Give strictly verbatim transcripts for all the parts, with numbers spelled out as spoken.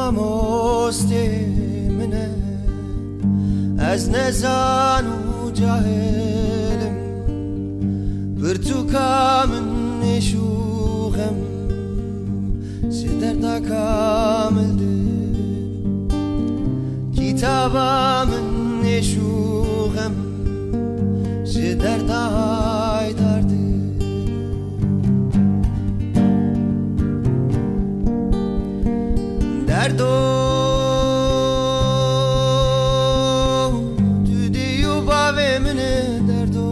مامۆستێ منە ئەز نەزان و جاهلم برتووکە من نێشوغەم سێ دەردا کاملدم کتابە من نێشوغەم سێ دەردا هایداردم دەردۆ دودی و باوێ منێ دەردۆ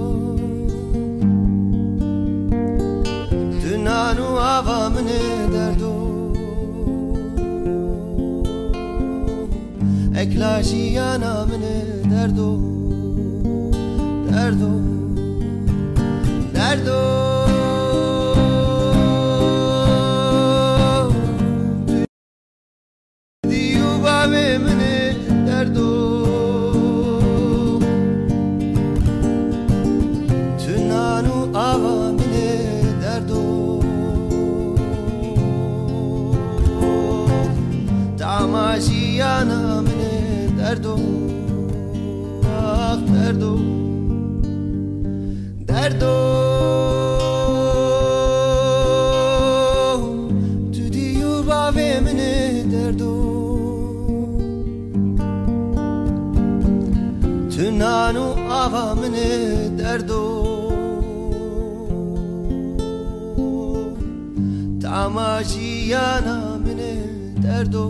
تو نان و ئاوا منێ دەردۆ ئەکلا ژیانە منێ دەردۆ دەردۆ دەردۆ ژیانە منێ دەردۆ ئاخ دەردۆ دەردۆ دودی و باوێ منێ دەردۆ تو نان و ئاوا منێ دەردۆ تاما ژیانە منێ دەردۆ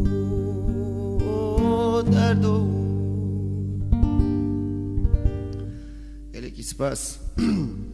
دردو الکی سپاس